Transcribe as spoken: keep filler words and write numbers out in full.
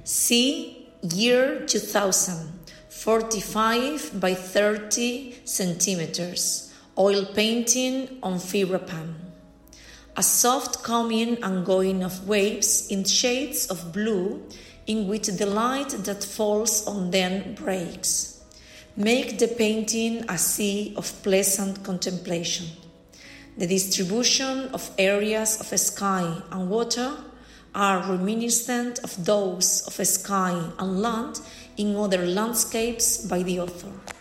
See year two thousand, forty-five by thirty centimeters, oil painting on fibra pan. A soft coming and going of waves in shades of blue in which the light that falls on them breaks. Make the painting a sea of pleasant contemplation. The distribution of areas of sky and water are reminiscent of those of sky and land in other landscapes by the author.